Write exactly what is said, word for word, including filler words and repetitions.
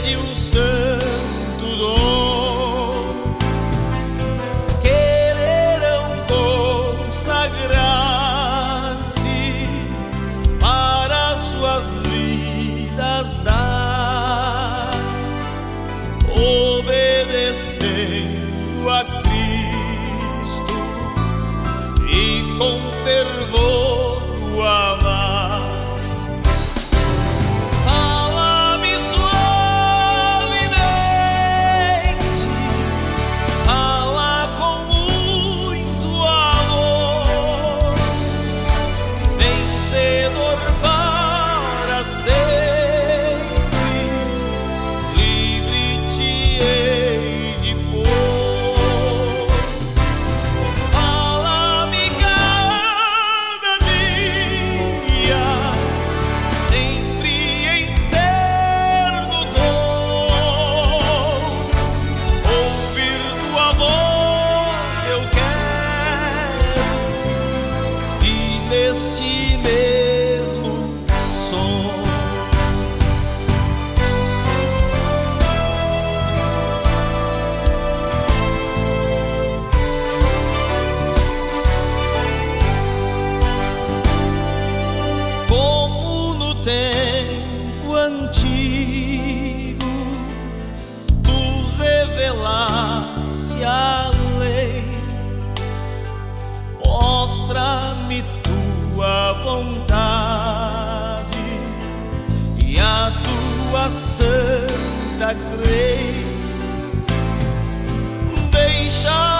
sede um santo dom, quererão consagrar-se para suas vidas dar, obedecendo a Cristo e com fervor o amar. Fala-me suavemente, fala com muito amor, vencedor para sempre, livre te hei de pôr. Fala-me cada dia, sempre em terno tom, ouvir tua voz eu quero, e neste mesmo som. Como no tempo antigo tu revelaste a lei, mostra-me tua vontade e a tua santa grei. Deixa